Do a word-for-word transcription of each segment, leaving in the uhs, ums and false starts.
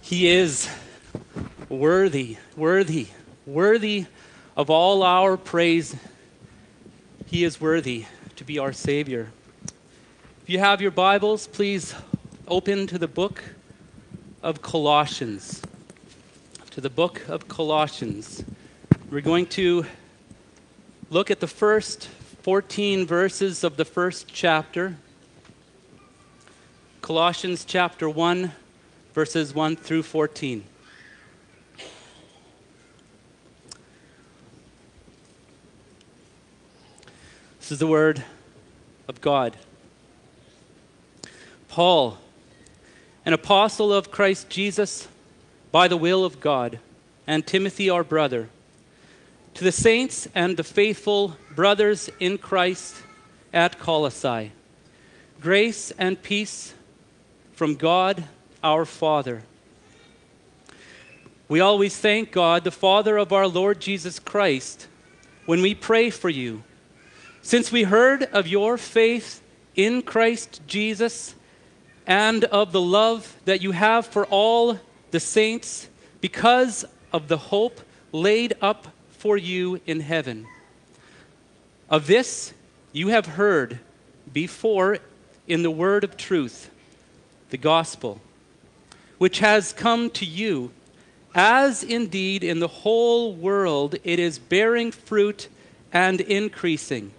He is worthy, worthy, worthy of all our praise. He is worthy to be our Savior. If you have your Bibles, please open to the book of Colossians. To the book of Colossians. We're going to look at the first fourteen verses of the first chapter. Colossians chapter one, verses one through fourteen. This is the word of God. Paul, an apostle of Christ Jesus, by the will of God, and Timothy our brother, to the saints and the faithful brothers in Christ at Colossae, grace and peace from God our Father. We always thank God, the Father of our Lord Jesus Christ, when we pray for you, since we heard of your faith in Christ Jesus and of the love that you have for all the saints because of the hope laid up for you in heaven. Of this you have heard before in the word of truth, the gospel, which has come to you, as indeed in the whole world it is bearing fruit and increasing,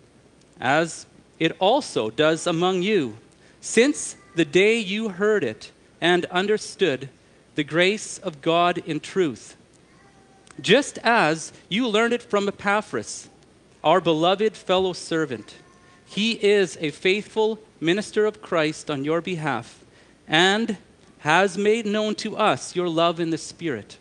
as it also does among you, since the day you heard it and understood the grace of God in truth, just as you learned it from Epaphras, our beloved fellow servant. He is a faithful minister of Christ on your behalf, and has made known to us your love in the Spirit.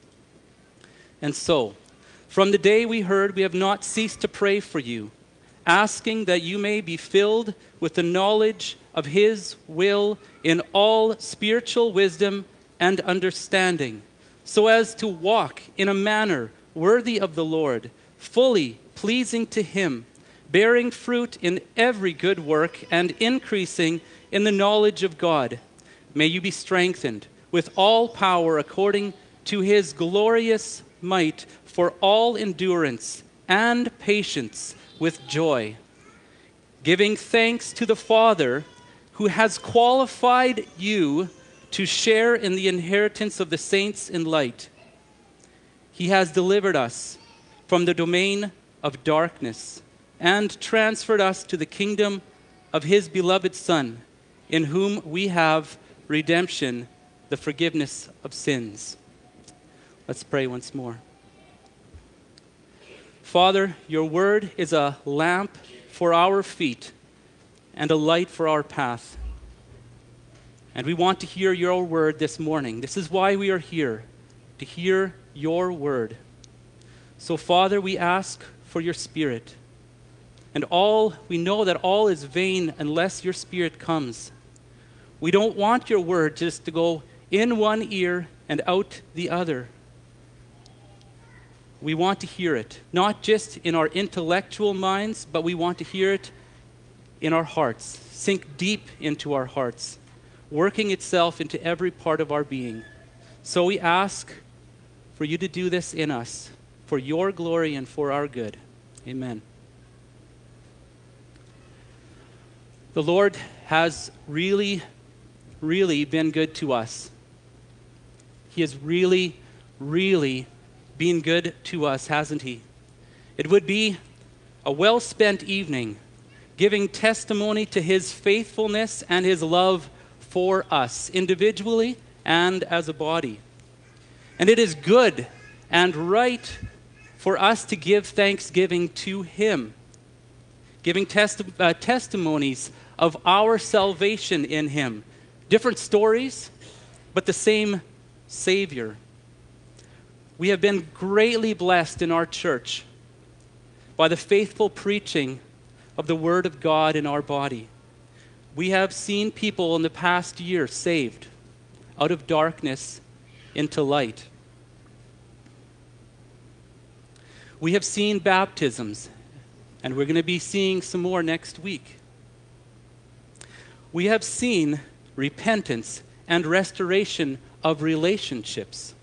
And so, from the day we heard, we have not ceased to pray for you, asking that you may be filled with the knowledge of His will in all spiritual wisdom and understanding, so as to walk in a manner worthy of the Lord, fully pleasing to Him, bearing fruit in every good work and increasing in the knowledge of God. May you be strengthened with all power according to His glorious might for all endurance and patience with joy, giving thanks to the Father who has qualified you to share in the inheritance of the saints in light. He has delivered us from the domain of darkness and transferred us to the kingdom of His beloved Son, in whom we have redemption, the forgiveness of sins. Let's pray once more. Father, your word is a lamp for our feet and a light for our path. And we want to hear your word this morning. This is why we are here, to hear your word. So, Father, we ask for your Spirit. And all we know that all is vain unless your Spirit comes. We don't want your word just to go in one ear and out the other. We want to hear it, not just in our intellectual minds, but we want to hear it in our hearts, sink deep into our hearts, working itself into every part of our being. So we ask for you to do this in us, for your glory and for our good. Amen. The Lord has really, really been good to us. He has really, really been good to us, hasn't He? It would be a well-spent evening giving testimony to His faithfulness and His love for us, individually and as a body. And it is good and right for us to give thanksgiving to Him, giving testi- uh, testimonies of our salvation in Him. Different stories, but the same Savior. We have been greatly blessed in our church by the faithful preaching of the Word of God in our body. We have seen people in the past year saved out of darkness into light. We have seen baptisms, and we're going to be seeing some more next week. We have seen repentance and restoration of relationships.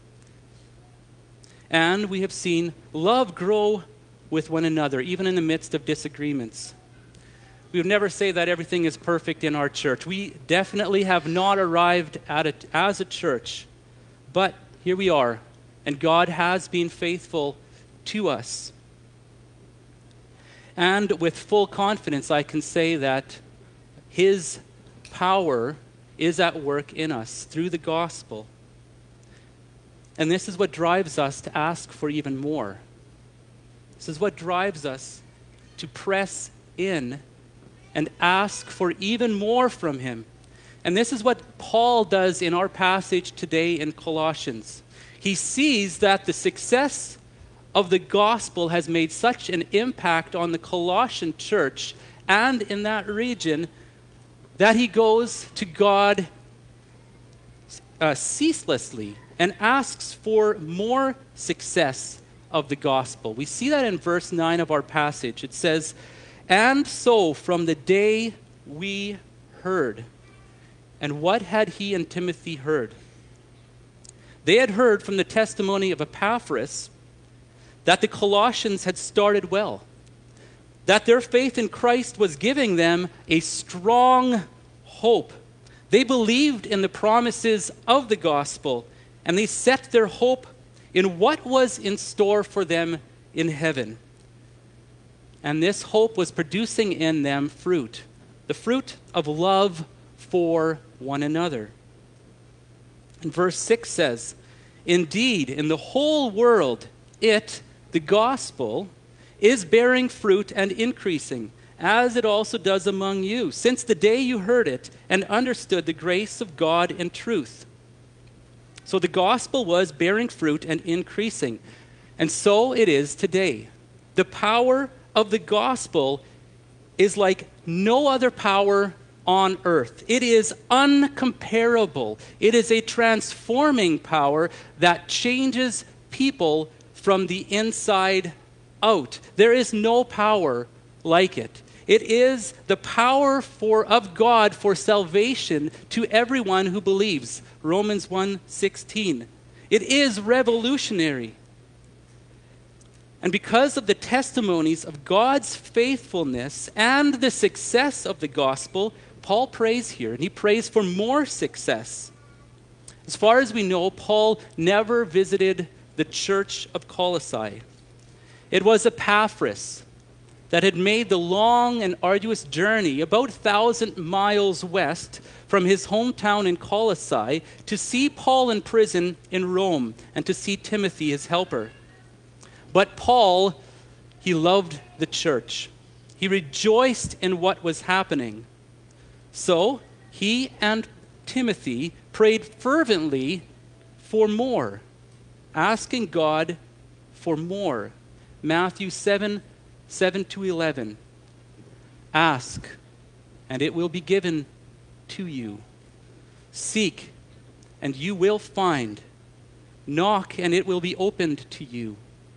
And we have seen love grow with one another, even in the midst of disagreements. We would never say that everything is perfect in our church. We definitely have not arrived at it as a church, but here we are, and God has been faithful to us. And with full confidence, I can say that His power is at work in us through the gospel. And this is what drives us to ask for even more. This is what drives us to press in and ask for even more from Him. And this is what Paul does in our passage today in Colossians. He sees that the success of the gospel has made such an impact on the Colossian church and in that region that he goes to God uh, ceaselessly and asks for more success of the gospel. We see that in verse nine of our passage. It says, "And so from the day we heard." And what had he and Timothy heard? They had heard from the testimony of Epaphras that the Colossians had started well, that their faith in Christ was giving them a strong hope. They believed in the promises of the gospel, and they set their hope in what was in store for them in heaven. And this hope was producing in them fruit, the fruit of love for one another. And verse six says, "Indeed, in the whole world, it, the gospel, is bearing fruit and increasing, as it also does among you, since the day you heard it and understood the grace of God in truth." So the gospel was bearing fruit and increasing. And so it is today. The power of the gospel is like no other power on earth. It is uncomparable. It is a transforming power that changes people from the inside out. There is no power like it. It is the power for, of God for salvation to everyone who believes. Romans one sixteen. It is revolutionary. And because of the testimonies of God's faithfulness and the success of the gospel, Paul prays here, and he prays for more success. As far as we know, Paul never visited the church of Colossae. It was Epaphras that had made the long and arduous journey about a thousand miles west from his hometown in Colossae to see Paul in prison in Rome and to see Timothy, his helper. But Paul, he loved the church. He rejoiced in what was happening. So he and Timothy prayed fervently for more, asking God for more. Matthew seven, seven to eleven. "Ask, and it will be given to you. Seek, and you will find. Knock, and it will be opened to you.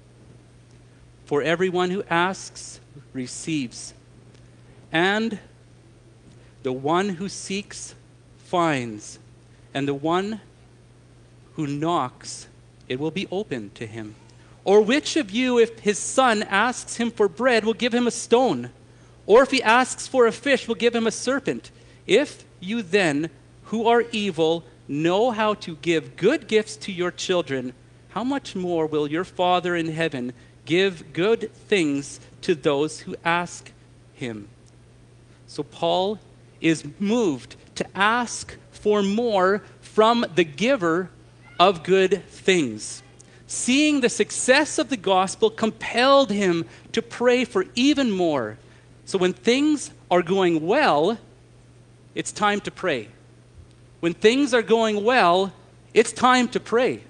For everyone who asks receives, and the one who seeks finds, and the one who knocks, it will be opened to him. Or which of you, if his son asks him for bread, will give him a stone? Or if he asks for a fish, will give him a serpent? If you then, who are evil, know how to give good gifts to your children, how much more will your Father in heaven give good things to those who ask him?" So Paul is moved to ask for more from the giver of good things. Seeing the success of the gospel compelled him to pray for even more. So when things are going well, it's time to pray. When things are going well, it's time to pray.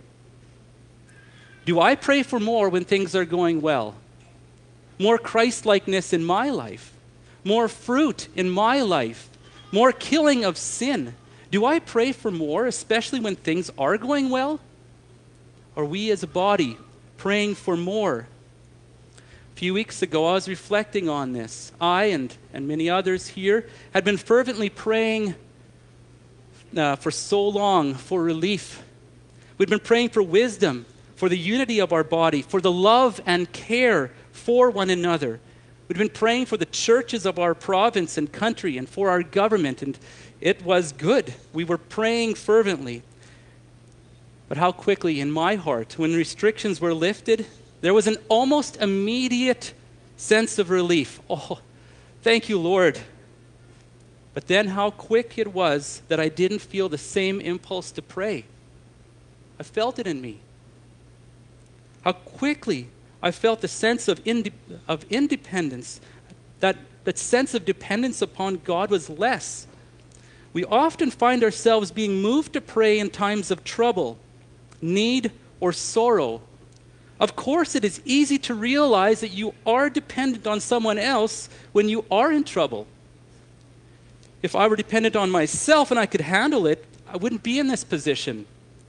Do I pray for more when things are going well? More Christ-likeness in my life? More fruit in my life? More killing of sin? Do I pray for more, especially when things are going well? Are we as a body praying for more? A few weeks ago, I was reflecting on this. I and, and many others here had been fervently praying uh, for so long for relief We've been praying for wisdom, for the unity of our body, for the love and care for one another. We've been praying for the churches of our province and country and for our government, and it was good. We were praying fervently. But how quickly in my heart, when restrictions were lifted, there was an almost immediate sense of relief. Oh, thank you, Lord. But then how quick it was that I didn't feel the same impulse to pray. I felt it in me. How quickly I felt the sense of, inde- of independence, that, that sense of dependence upon God was less. We often find ourselves being moved to pray in times of trouble, need, or sorrow. Of course, it is easy to realize that you are dependent on someone else when you are in trouble. If I were dependent on myself and I could handle it, I wouldn't be in this position.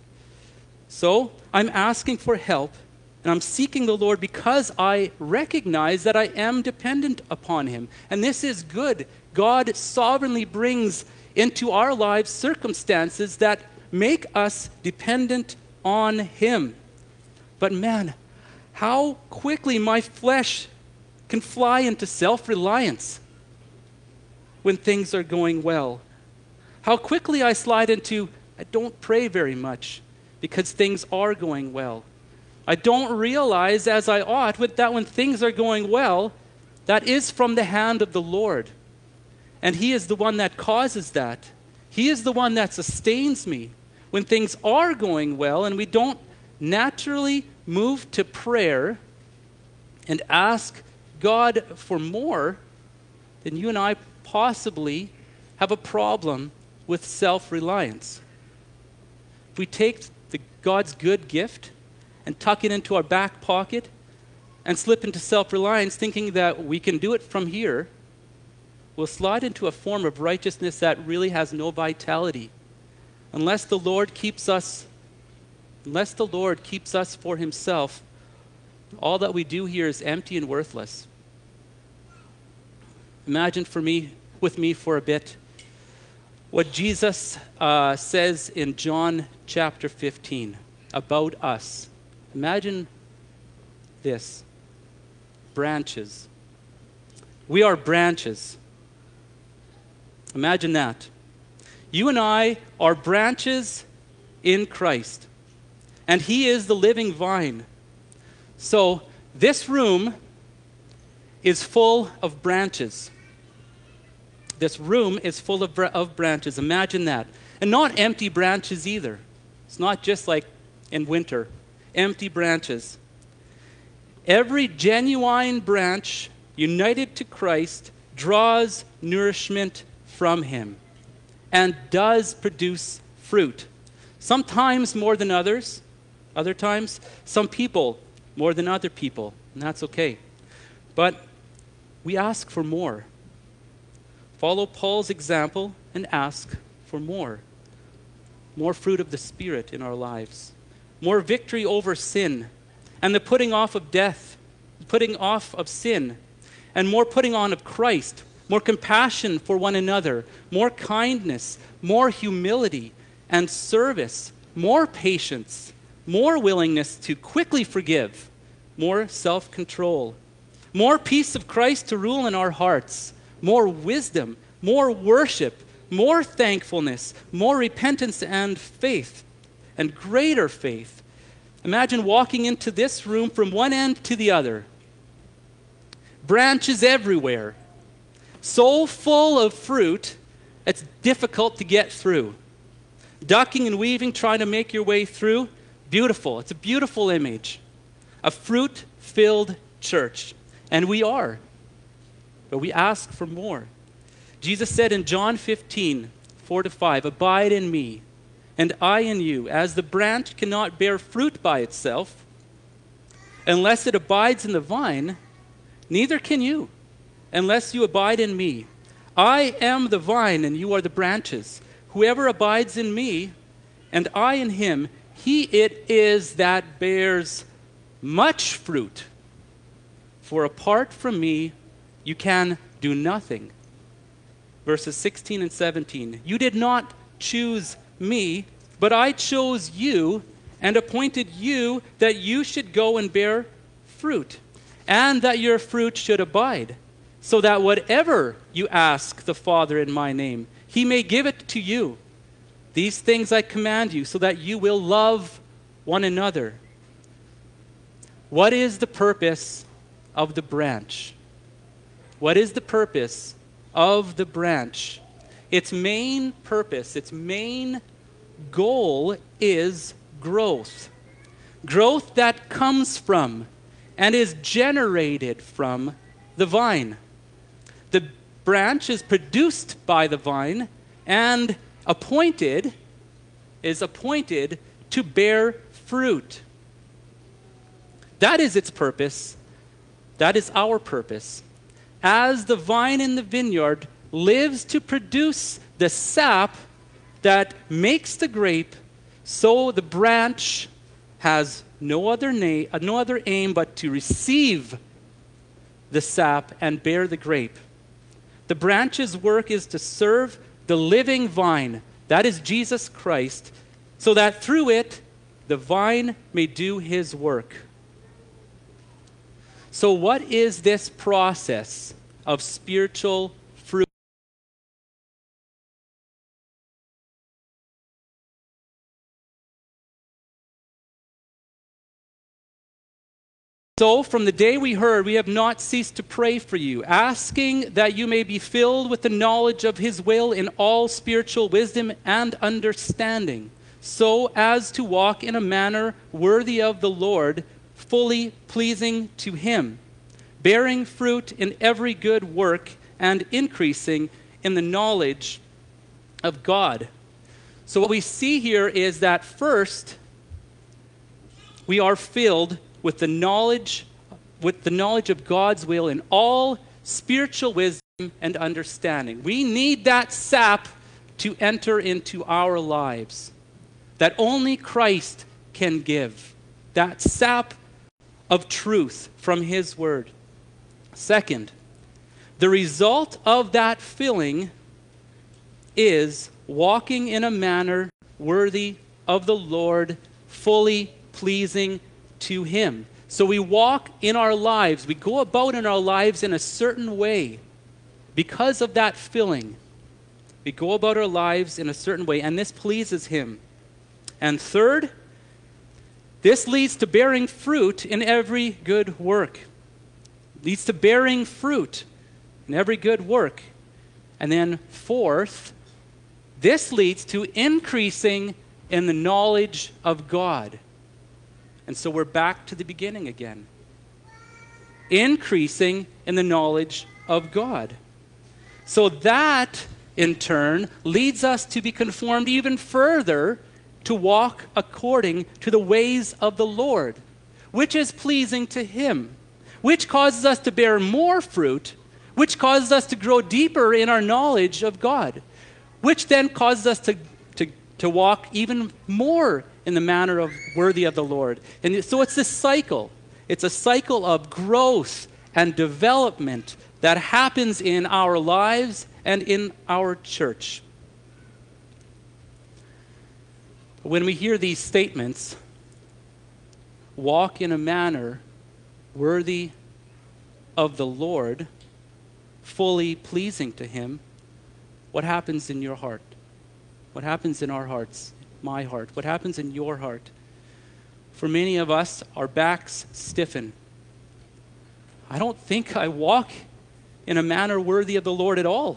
So I'm asking for help, and I'm seeking the Lord because I recognize that I am dependent upon Him. And this is good. God sovereignly brings into our lives circumstances that make us dependent on Him. But man, how quickly my flesh can fly into self-reliance when things are going well. How quickly I slide into, I don't pray very much because things are going well. I don't realize as I ought that when things are going well, that is from the hand of the Lord. And He is the one that causes that. He is the one that sustains me. When things are going well and we don't naturally move to prayer and ask God for more, then you and I possibly have a problem with self-reliance. If we take the God's good gift and tuck it into our back pocket and slip into self-reliance thinking that we can do it from here, we'll slide into a form of righteousness that really has no vitality. Unless the Lord keeps us, unless the Lord keeps us for Himself, all that we do here is empty and worthless. Imagine for me, with me for a bit, what Jesus uh, says in John chapter fifteen about us. Imagine this. Branches. We are branches. Imagine that. You and I are branches in Christ, and He is the living vine. So this room is full of branches. This room is full of, br- of branches. Imagine that. And not empty branches either. It's not just like in winter. Empty branches. Every genuine branch united to Christ draws nourishment from Him and does produce fruit. Sometimes more than others. Other times, some people more than other people. And that's okay. But we ask for more. Follow Paul's example and ask for more. More fruit of the Spirit in our lives. More victory over sin and the putting off of death, putting off of sin, and more putting on of Christ. More compassion for one another, more kindness, more humility and service, more patience, more willingness to quickly forgive, more self-control, more peace of Christ to rule in our hearts, more wisdom, more worship, more thankfulness, more repentance and faith, and greater faith. Imagine walking into this room from one end to the other. Branches everywhere. So full of fruit, it's difficult to get through. Ducking and weaving, trying to make your way through, beautiful. It's a beautiful image. A fruit-filled church. And we are. But we ask for more. Jesus said in John fifteen, four to five, "Abide in me, and I in you, as the branch cannot bear fruit by itself, unless it abides in the vine, neither can you, unless you abide in me. I am the vine, and you are the branches. Whoever abides in me, and I in him, he it is that bears much fruit. For apart from me, you can do nothing." Verses sixteen and seventeen. "You did not choose me, but I chose you and appointed you that you should go and bear fruit, and that your fruit should abide, so that whatever you ask the Father in my name, he may give it to you. These things I command you, so that you will love one another. What is the purpose of the branch? What is the purpose of the branch? Its main purpose, its main goal is growth. Growth that comes from and is generated from the vine. The branch is produced by the vine and appointed, is appointed to bear fruit. That is its purpose. That is our purpose. As the vine in the vineyard lives to produce the sap that makes the grape, so the branch has no other name, uh, no other aim but to receive the sap and bear the grape. The branch's work is to serve the living vine, that is Jesus Christ, so that through it the vine may do his work. So what is this process of spiritual fruit? So from the day we heard, we have not ceased to pray for you, asking that you may be filled with the knowledge of his will in all spiritual wisdom and understanding, so as to walk in a manner worthy of the Lord, fully pleasing to him, bearing fruit in every good work and increasing in the knowledge of God. So what we see here is that first, we are filled with the knowledge, with the knowledge of God's will in all spiritual wisdom and understanding. We need that sap to enter into our lives that only Christ can give. That sap of truth from his word. Second, the result of that filling is walking in a manner worthy of the Lord, fully pleasing to him. So we walk in our lives, we go about in our lives in a certain way because of that filling. We go about our lives in a certain way, and this pleases him. And third, this leads to bearing fruit in every good work. Leads to bearing fruit in every good work. And then fourth, this leads to increasing in the knowledge of God. And so we're back to the beginning again. Increasing in the knowledge of God. So that, in turn, leads us to be conformed even further to walk according to the ways of the Lord, which is pleasing to him, which causes us to bear more fruit, which causes us to grow deeper in our knowledge of God, which then causes us to, to, to walk even more in the manner of worthy of the Lord. And so it's this cycle. It's a cycle of growth and development that happens in our lives and in our church. When we hear these statements, walk in a manner worthy of the Lord, fully pleasing to him, what happens in your heart? What happens in our hearts? My heart. What happens in your heart? For many of us, our backs stiffen. I don't think I walk in a manner worthy of the Lord at all.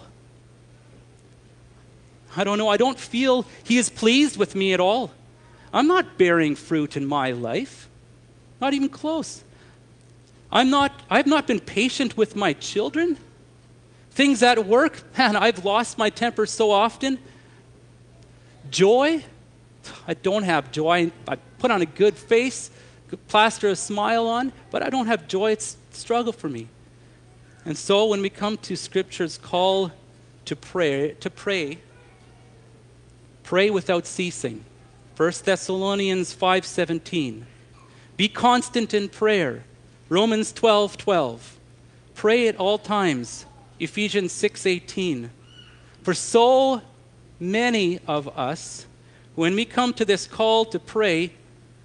I don't know. I don't feel he is pleased with me at all. I'm not bearing fruit in my life. Not even close. I'm not, I've not been patient with my children. Things at work, man, I've lost my temper so often. Joy, I don't have joy. I put on a good face, plaster a smile on, but I don't have joy. It's a struggle for me. And so when we come to Scripture's call to pray, to pray, pray without ceasing. First Thessalonians five seventeen. Be constant in prayer. Romans twelve twelve. Pray at all times. Ephesians six eighteen. For so many of us, when we come to this call to pray,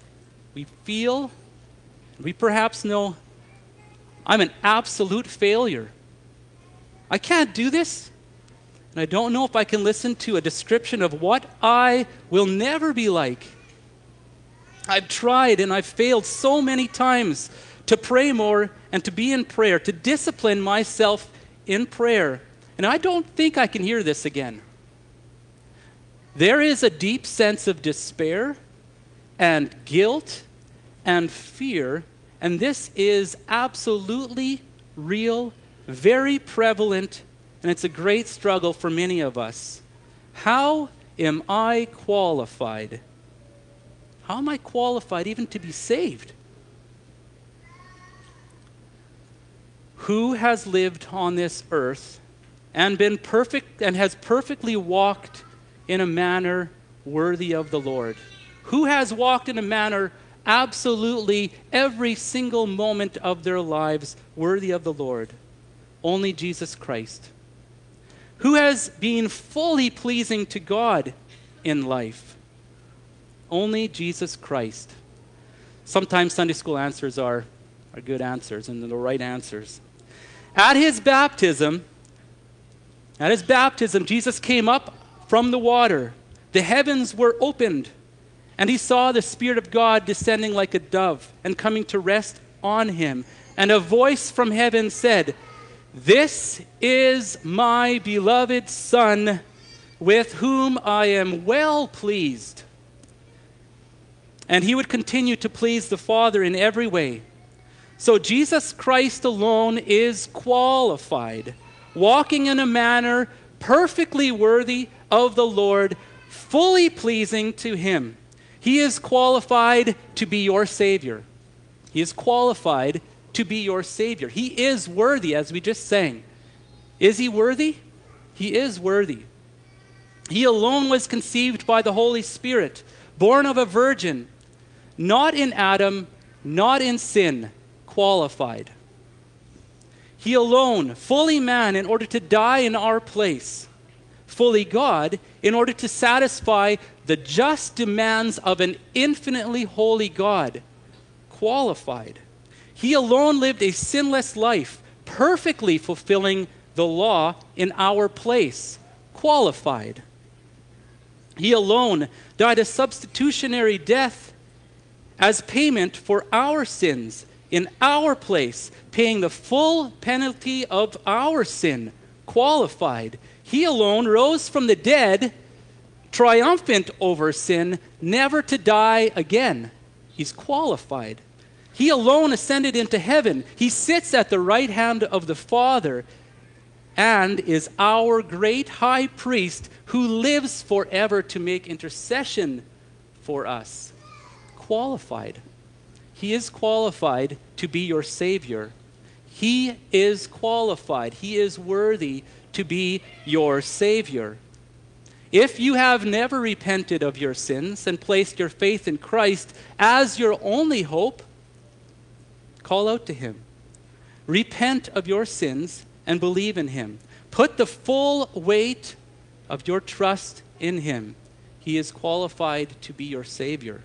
we feel, we perhaps know, I'm an absolute failure. I can't do this. And I don't know if I can listen to a description of what I will never be like. I've tried and I've failed so many times to pray more and to be in prayer, to discipline myself in prayer. And I don't think I can hear this again. There is a deep sense of despair and guilt and fear, and this is absolutely real, very prevalent, and it's a great struggle for many of us. How am I qualified? How am I qualified even to be saved? Who has lived on this earth and been perfect and has perfectly walked in a manner worthy of the Lord? Who has walked in a manner absolutely every single moment of their lives worthy of the Lord? Only Jesus Christ. Who has been fully pleasing to God in life? Only Jesus Christ. Sometimes Sunday school answers are, are good answers and they're the right answers. At his baptism, at his baptism, Jesus came up from the water. The heavens were opened, and he saw the Spirit of God descending like a dove and coming to rest on him. And a voice from heaven said, "This is my beloved Son, with whom I am well pleased." And he would continue to please the Father in every way. So Jesus Christ alone is qualified, walking in a manner perfectly worthy of the Lord, fully pleasing to him. He is qualified to be your Savior. He is qualified to be your Savior. He is worthy, as we just sang. Is he worthy? He is worthy. He alone was conceived by the Holy Spirit, born of a virgin, not in Adam, not in sin, qualified. He alone, fully man in order to die in our place, fully God in order to satisfy the just demands of an infinitely holy God, qualified. He alone lived a sinless life, perfectly fulfilling the law in our place, qualified. He alone died a substitutionary death as payment for our sins in our place, paying the full penalty of our sin, qualified. He alone rose from the dead, triumphant over sin, never to die again. He's qualified. He alone ascended into heaven. He sits at the right hand of the Father and is our great high priest who lives forever to make intercession for us. Qualified. He is qualified to be your Savior. He is qualified. He is worthy to be your Savior. If you have never repented of your sins and placed your faith in Christ as your only hope, call out to him. Repent of your sins and believe in him. Put the full weight of your trust in him. He is qualified to be your Savior.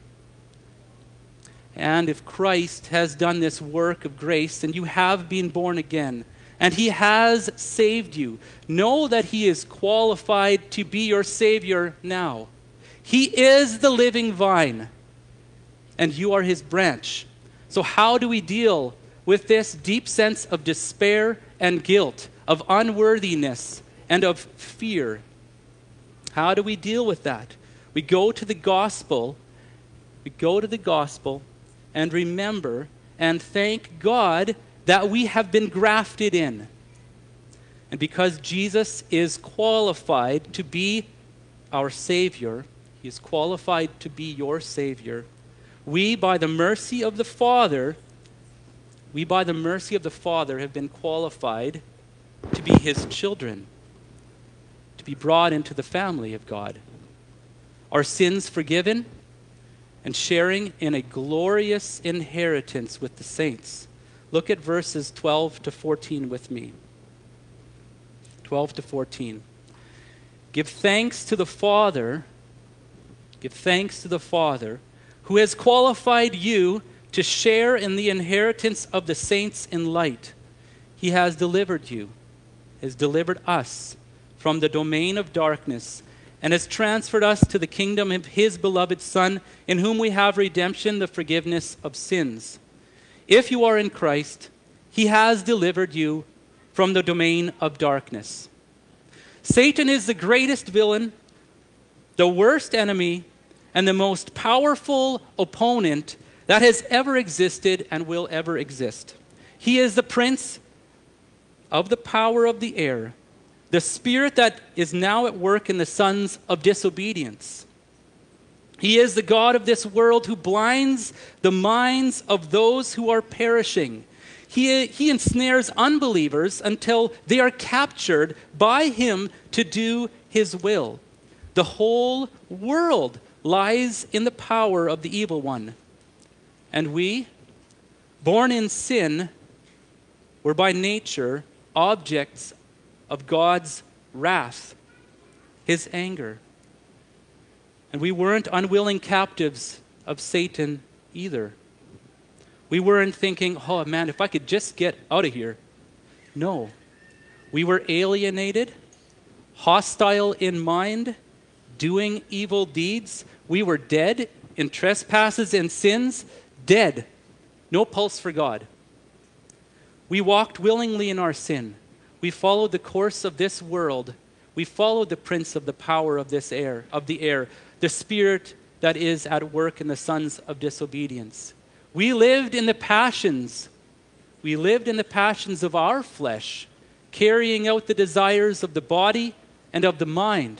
And if Christ has done this work of grace and you have been born again and he has saved you, know that he is qualified to be your Savior now. He is the living vine and you are his branch. So how do we deal with this deep sense of despair and guilt, of unworthiness and of fear? How do we deal with that? We go to the gospel. We go to the gospel and remember and thank God that we have been grafted in. And because Jesus is qualified to be our Savior, he is qualified to be your Savior, we, by the mercy of the Father, we, by the mercy of the Father, have been qualified to be his children, to be brought into the family of God. Our sins forgiven, and sharing in a glorious inheritance with the saints. Look at verses twelve to fourteen with me. twelve to fourteen. Give thanks to the Father, give thanks to the Father, who has qualified you to share in the inheritance of the saints in light. He has delivered you, has delivered us from the domain of darkness, and has transferred us to the kingdom of his beloved Son, in whom we have redemption, the forgiveness of sins. If you are in Christ, he has delivered you from the domain of darkness. Satan is the greatest villain, the worst enemy, and the most powerful opponent that has ever existed and will ever exist. He is the prince of the power of the air, the spirit that is now at work in the sons of disobedience. He is the God of this world who blinds the minds of those who are perishing. He, he ensnares unbelievers until they are captured by him to do his will. The whole world lies in the power of the evil one. And we, born in sin, were by nature objects of God's wrath, his anger. And we weren't unwilling captives of Satan either. We weren't thinking, oh man, if I could just get out of here. No. We were alienated, hostile in mind, doing evil deeds. We were dead in trespasses and sins, dead. No pulse for God. We walked willingly in our sin. We followed the course of this world. We followed the prince of the power of this air, of the air, the spirit that is at work in the sons of disobedience. We lived in the passions. We lived in the passions of our flesh, carrying out the desires of the body and of the mind.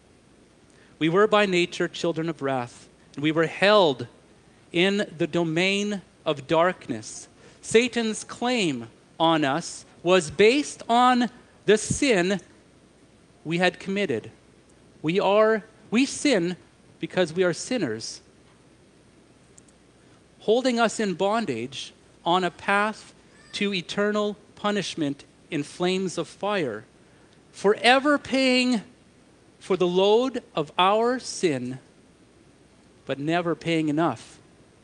We were by nature children of wrath, and we were held in the domain of darkness. Satan's claim on us was based on the sin we had committed. We are, we sin because we are sinners, holding us in bondage on a path to eternal punishment in flames of fire, forever paying for the load of our sin, but never paying enough.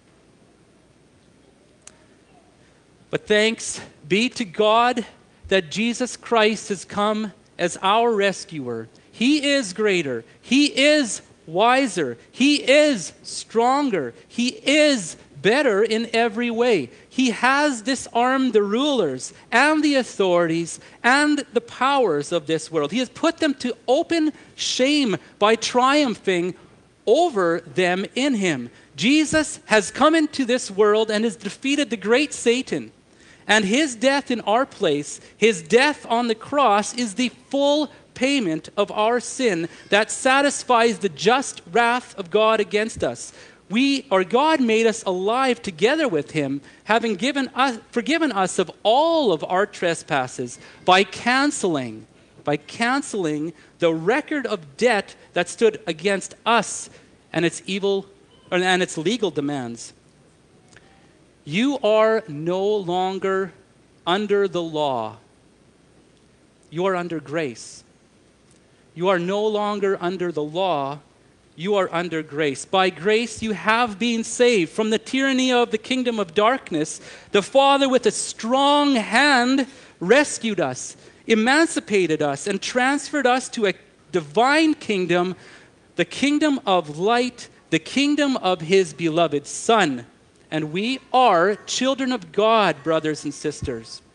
But thanks be to God that Jesus Christ has come as our rescuer. He is greater. He is wiser. He is stronger. He is better in every way. He has disarmed the rulers and the authorities and the powers of this world. He has put them to open shame by triumphing over them in him. Jesus has come into this world and has defeated the great Satan. And his death in our place, his death on the cross, is the full payment of our sin that satisfies the just wrath of God against us. We, or God made us alive together with him, having given us, forgiven us of all of our trespasses by canceling, by canceling the record of debt that stood against us and its evil and its legal demands. You are no longer under the law. You are under grace. You are no longer under the law. You are under grace. By grace you have been saved from the tyranny of the kingdom of darkness. The Father with a strong hand rescued us, emancipated us, and transferred us to a divine kingdom, the kingdom of light, the kingdom of his beloved Son. And we are children of God, brothers and sisters.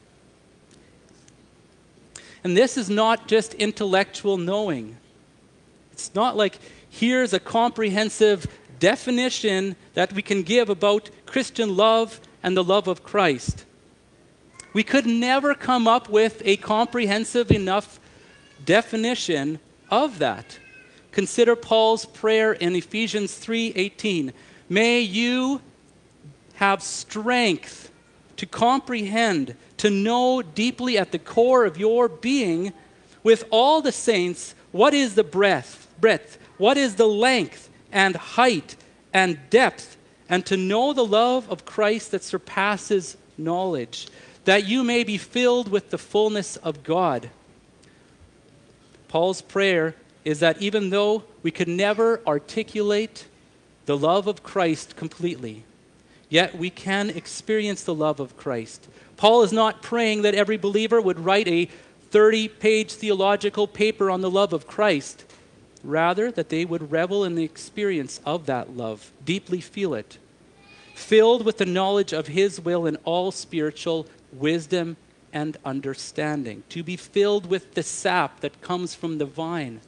And this is not just intellectual knowing. It's not like here's a comprehensive definition that we can give about Christian love and the love of Christ. We could never come up with a comprehensive enough definition of that. Consider Paul's prayer in Ephesians three eighteen. May you have strength to comprehend, to know deeply at the core of your being with all the saints what is the breadth, breadth, what is the length and height and depth, and to know the love of Christ that surpasses knowledge, that you may be filled with the fullness of God. Paul's prayer is that even though we could never articulate the love of Christ completely. Yet we can experience the love of Christ. Paul is not praying that every believer would write a thirty-page theological paper on the love of Christ. Rather, that they would revel in the experience of that love, deeply feel it, filled with the knowledge of his will in all spiritual wisdom and understanding, to be filled with the sap that comes from the vine.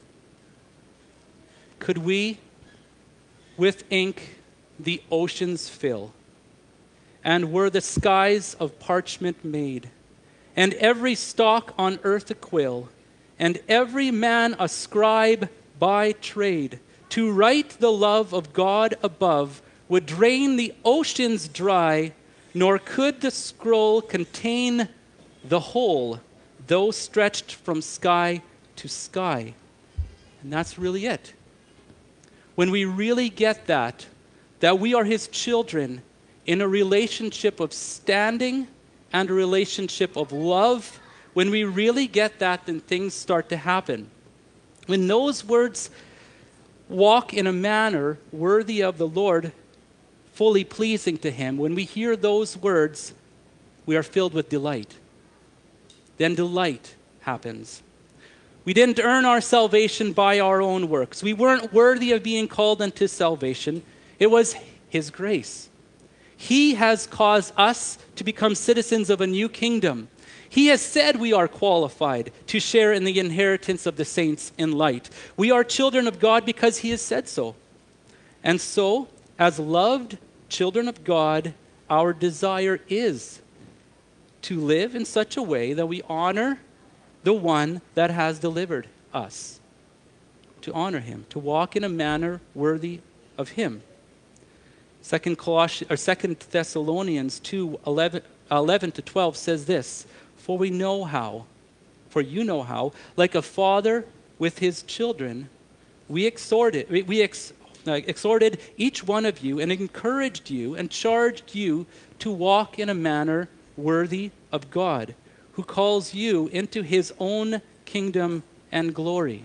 Could we, with ink, the oceans fill, and were the skies of parchment made, and every stalk on earth a quill, and every man a scribe by trade, to write the love of God above would drain the oceans dry, nor could the scroll contain the whole, though stretched from sky to sky. And that's really it. When we really get that, that we are his children in a relationship of standing and a relationship of love, when we really get that, then things start to happen. When those words, walk in a manner worthy of the Lord, fully pleasing to him, when we hear those words, we are filled with delight. Then delight happens. We didn't earn our salvation by our own works. We weren't worthy of being called unto salvation. It was his grace. He has caused us to become citizens of a new kingdom. He has said we are qualified to share in the inheritance of the saints in light. We are children of God because he has said so. And so, as loved children of God, our desire is to live in such a way that we honor the one that has delivered us. To honor him, to walk in a manner worthy of him. Second Colossians or Second Thessalonians two, eleven, eleven to twelve says this, for we know how, for you know how, like a father with his children, we exhorted, we, we ex, uh, exhorted each one of you and encouraged you and charged you to walk in a manner worthy of God, who calls you into his own kingdom and glory.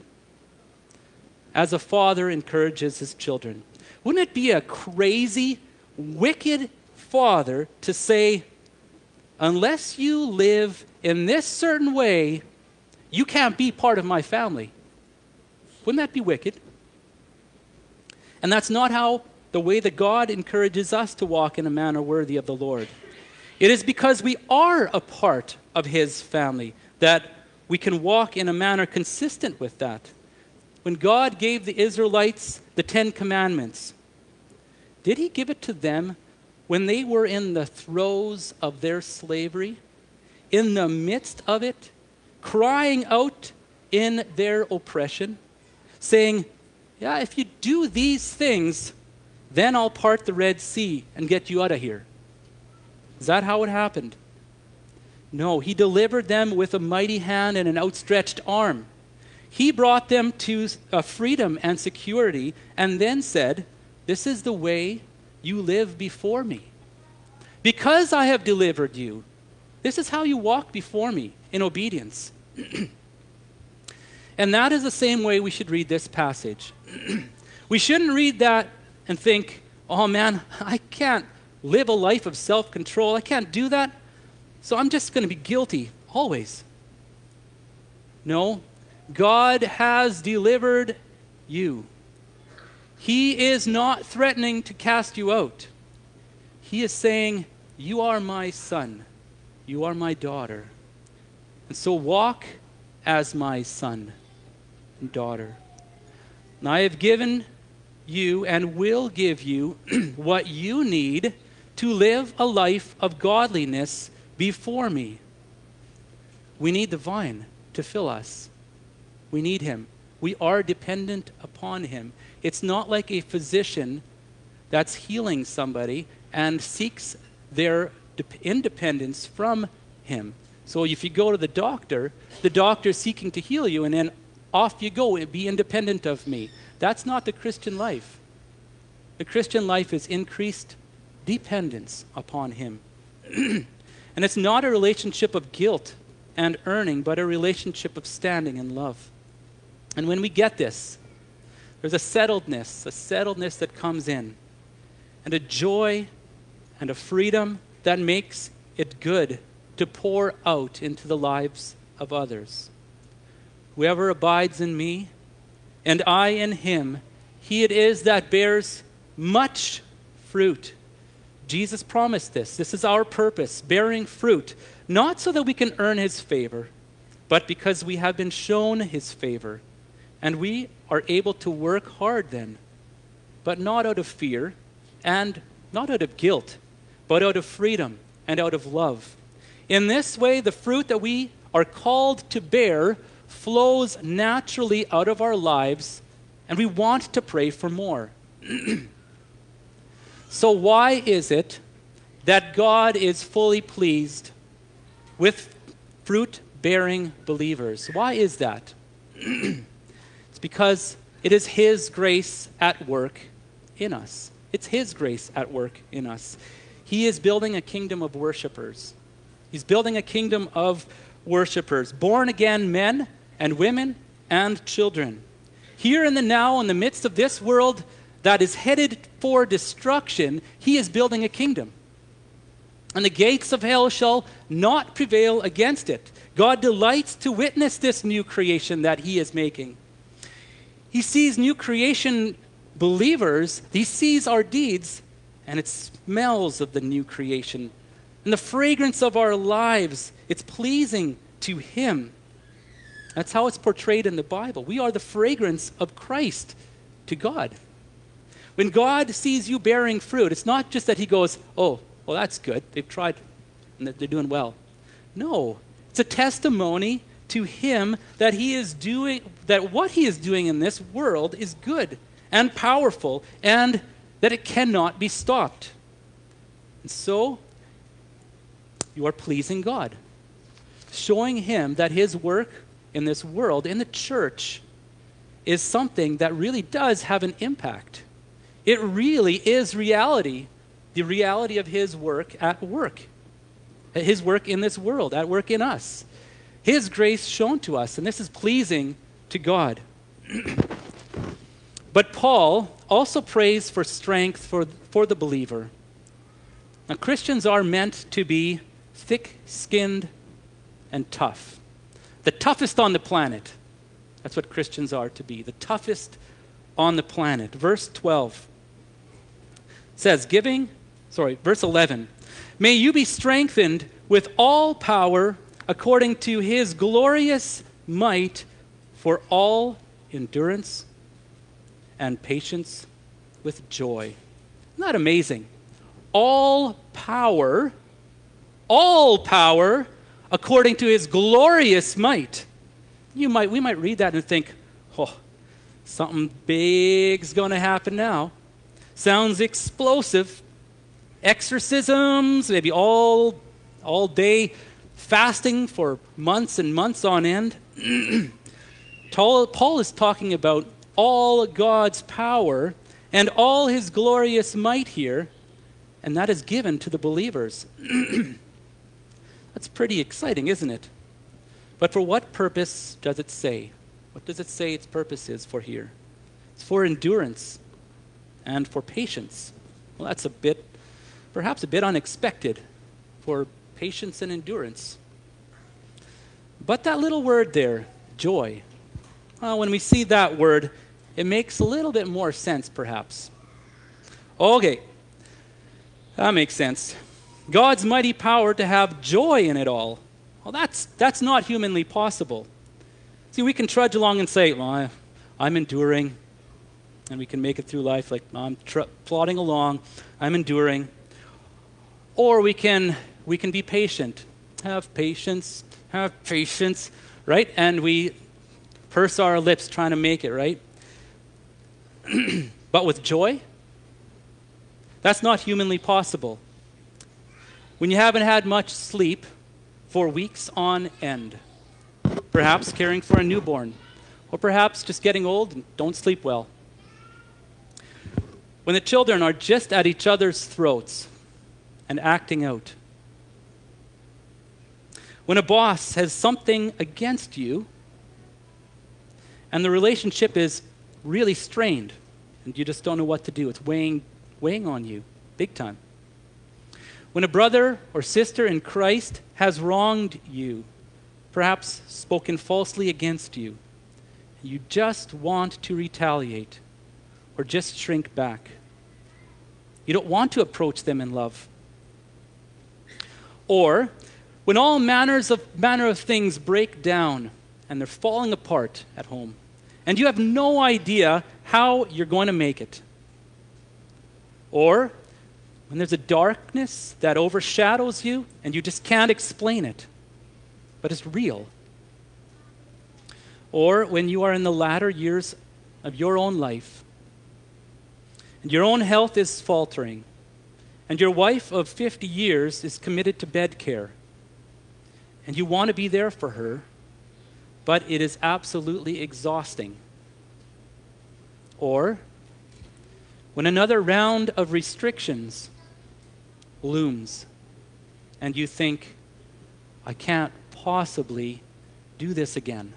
As a father encourages his children. Wouldn't it be a crazy, wicked father to say, unless you live in this certain way, you can't be part of my family? Wouldn't that be wicked? And that's not how the way that God encourages us to walk in a manner worthy of the Lord. It is because we are a part of his family that we can walk in a manner consistent with that. When God gave the Israelites the Ten Commandments, did he give it to them when they were in the throes of their slavery, in the midst of it, crying out in their oppression, saying, yeah, if you do these things, then I'll part the Red Sea and get you out of here? Is that how it happened? No, he delivered them with a mighty hand and an outstretched arm. He brought them to uh, freedom and security and then said, this is the way you live before me. Because I have delivered you, this is how you walk before me in obedience. And that is the same way we should read this passage. We shouldn't read that and think, oh man, I can't live a life of self-control. I can't do that. So I'm just going to be guilty always. No, God has delivered you. He is not threatening to cast you out. He is saying, you are my son. You are my daughter. And so walk as my son and daughter. And I have given you and will give you what you need to live a life of godliness before me. We need the vine to fill us. We need him. We are dependent upon him. It's not like a physician that's healing somebody and seeks their independence from him. So if you go to the doctor, the doctor is seeking to heal you, and then off you go and be independent of me. That's not the Christian life. The Christian life is increased dependence upon him. And it's not a relationship of guilt and earning, but a relationship of standing in love. And when we get this, there's a settledness, a settledness that comes in. and a joy and a freedom that makes it good to pour out into the lives of others. Whoever abides in me, and I in him, he it is that bears much fruit. Jesus promised this. This is our purpose, bearing fruit, not so that we can earn his favor, but because we have been shown his favor. And we are able to work hard then, but not out of fear and not out of guilt, but out of freedom and out of love. In this way, the fruit that we are called to bear flows naturally out of our lives, and we want to pray for more. So why is it that God is fully pleased with fruit-bearing believers? Why is that? It's because it is his grace at work in us. It's his grace at work in us. He is building a kingdom of worshipers. He's building a kingdom of worshipers, born-again men and women and children. Here in the now, in the midst of this world that is headed for destruction, he is building a kingdom. And the gates of hell shall not prevail against it. God delights to witness this new creation that he is making. He sees new creation believers, he sees our deeds, and it smells of the new creation. And the fragrance of our lives, it's pleasing to him. That's how it's portrayed in the Bible. We are the fragrance of Christ to God. When God sees you bearing fruit, it's not just that he goes, oh, well, that's good. They've tried and they're doing well. No, it's a testimony to him that he is doing, that what he is doing in this world is good and powerful and that it cannot be stopped. And so, you are pleasing God, showing him that his work in this world, in the church, is something that really does have an impact. It really is reality, the reality of his work at work, his work in this world, at work in us. His grace shown to us, and this is pleasing to God. But Paul also prays for strength for, for the believer. Now, Christians are meant to be thick-skinned and tough. The toughest on the planet. That's what Christians are to be. The toughest on the planet. Verse twelve says, giving, sorry, verse eleven. May you be strengthened with all power according to his glorious might for all endurance and patience with joy. Isn't that amazing? All power, all power according to his glorious might. You might, we might read that and think, oh, something big's going to happen now. Sounds explosive. Exorcisms, maybe all, all day fasting for months and months on end. Paul is talking about all God's power and all his glorious might here, and that is given to the believers. That's pretty exciting, isn't it? But for what purpose does it say? What does it say its purpose is for here? It's for endurance and for patience. Well, that's a bit, perhaps a bit unexpected, for patience and endurance. But that little word there, joy, well, when we see that word, it makes a little bit more sense, perhaps. Okay, that makes sense. God's mighty power to have joy in it all. Well, that's, that's not humanly possible. See, we can trudge along and say, well, I, I'm enduring, and we can make it through life like, I'm tr- plodding along, I'm enduring. Or we can, we can be patient. Have patience, have patience, right? And we purse our lips trying to make it, right? But with joy, that's not humanly possible. When you haven't had much sleep for weeks on end, perhaps caring for a newborn, or perhaps just getting old and don't sleep well. When the children are just at each other's throats and acting out. When a boss has something against you and the relationship is really strained and you just don't know what to do. It's weighing, weighing on you. big time. When a brother or sister in Christ has wronged you, perhaps spoken falsely against you, you just want to retaliate or just shrink back. You don't want to approach them in love. Or when all manners of manner of things break down and they're falling apart at home, and you have no idea how you're going to make it. Or when there's a darkness that overshadows you and you just can't explain it, but it's real. Or when you are in the latter years of your own life, and your own health is faltering, and your wife of fifty years is committed to bed care, and you want to be there for her, but it is absolutely exhausting. Or when another round of restrictions looms, and you think, I can't possibly do this again.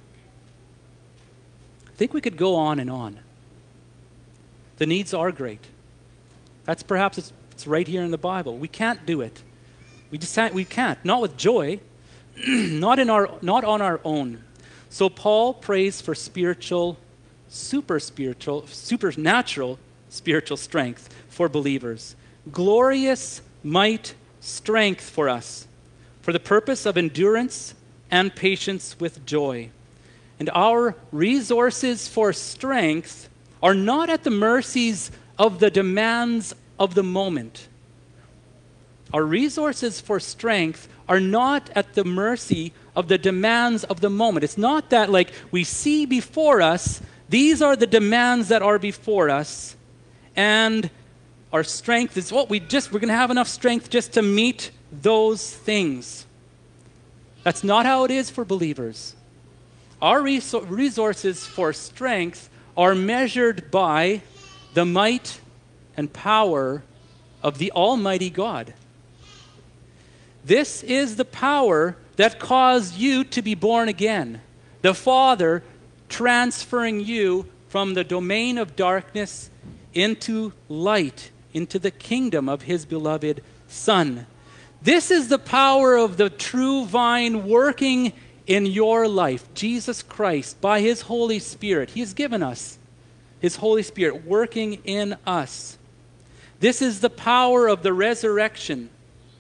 I think we could go on and on. The needs are great. That's perhaps, it's, it's right here in the Bible. We can't do it. We just can't, we can't. Not with joy. not in our, not on our own. So Paul prays for spiritual, super spiritual, supernatural spiritual strength for believers. Glorious might, strength for us, for the purpose of endurance and patience with joy. And our resources for strength are not at the mercies of the demands of the moment. Our resources for strength are not at the mercy of the demands of the moment. It's not that like we see before us, these are the demands that are before us, and our strength is, well, we just, we're going to have enough strength just to meet those things. That's not how it is for believers. Our resources for strength are measured by the might and power of the Almighty God. This is the power that caused you to be born again. The Father transferring you from the domain of darkness into light, into the kingdom of his beloved Son. This is the power of the true vine working in your life. Jesus Christ, by his Holy Spirit, he has given us his Holy Spirit working in us. This is the power of the resurrection.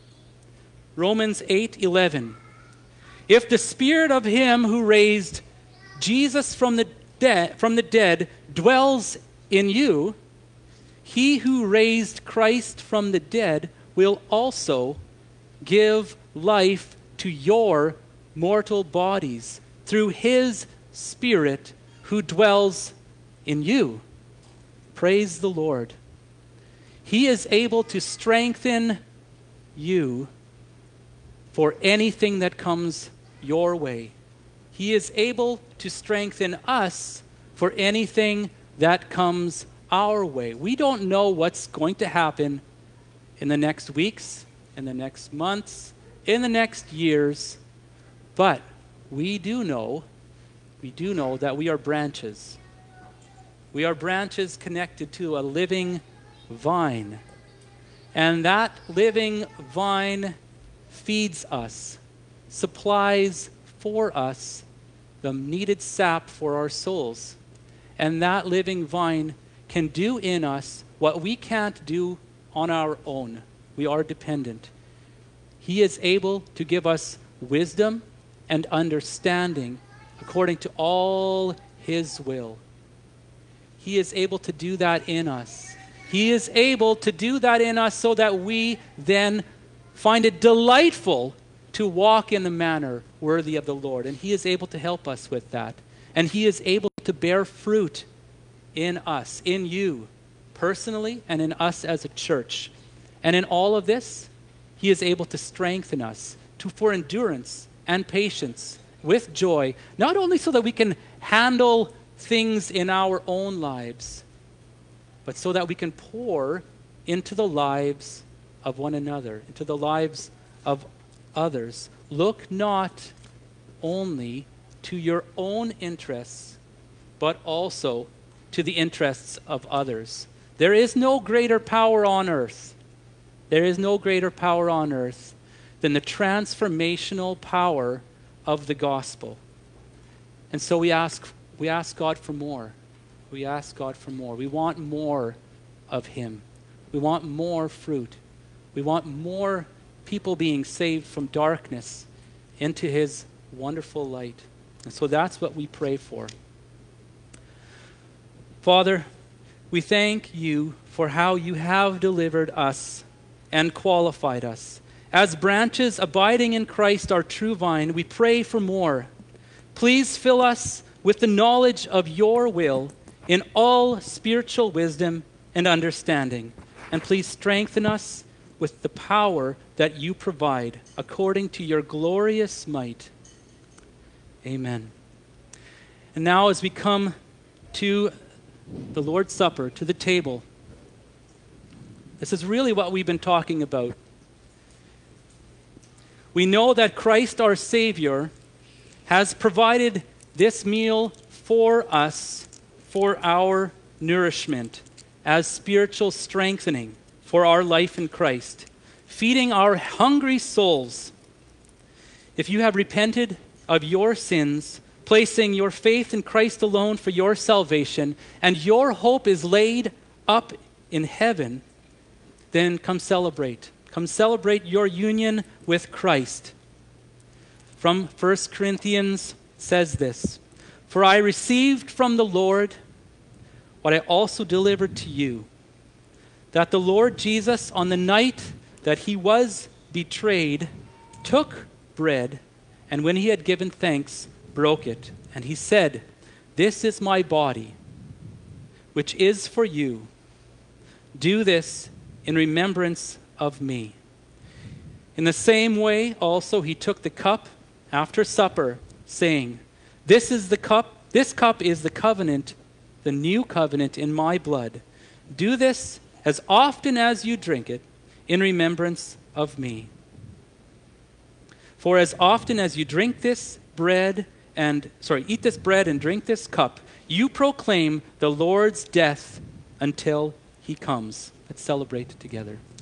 Romans eight eleven. If the spirit of him who raised Jesus from the dead from the dead dwells in you, he who raised Christ from the dead will also give life to your mortal bodies through his Spirit who dwells in you. Praise the Lord. He is able to strengthen you for anything that comes your way. He is able to strengthen us for anything that comes our way. We don't know what's going to happen in the next weeks, in the next months, in the next years, but we do know, we do know that we are branches. We are branches connected to a living vine. And that living vine feeds us, supplies for us the needed sap for our souls. And that living vine can do in us what we can't do on our own. We are dependent. He is able to give us wisdom and understanding according to all his will. He is able to do that in us. He is able to do that in us so that we then find it delightful to walk in the manner worthy of the Lord. And he is able to help us with that. And he is able to bear fruit in us, in you, personally, and in us as a church. And in all of this, he is able to strengthen us to, for endurance and patience with joy, not only so that we can handle things in our own lives, but so that we can pour into the lives of one another, into the lives of others. Look not only to your own interests, but also to the interests of others. There is no greater power on earth There is no greater power on earth than the transformational power of the gospel. And so we ask, we ask God for more. We ask God for more. We want more of him. We want more fruit. We want more people being saved from darkness into his wonderful light. And so that's what we pray for. Father, we thank you for how you have delivered us and qualified us. As branches abiding in Christ, our true vine, we pray for more. Please fill us with the knowledge of your will in all spiritual wisdom and understanding. And please strengthen us with the power that you provide according to your glorious might. Amen. And now as we come to the Lord's Supper, to the table, this is really what we've been talking about. We know that Christ our Savior has provided this meal for us for our nourishment as spiritual strengthening for our life in Christ, feeding our hungry souls. If you have repented of your sins, placing your faith in Christ alone for your salvation, and your hope is laid up in heaven, then come celebrate. Come celebrate your union with Christ. From First Corinthians says this, "For I received from the Lord what I also delivered to you, that the Lord Jesus, on the night that he was betrayed, took bread, and when he had given thanks, broke it. And he said, 'This is my body, which is for you. Do this in remembrance of me.' In the same way also he took the cup after supper, saying, 'This is the cup, this cup is the covenant, the new covenant in my blood. Do this as often as you drink it in remembrance of me. For as often as you drink this bread and, sorry, eat this bread and drink this cup, you proclaim the Lord's death until he comes.'" Let's celebrate together.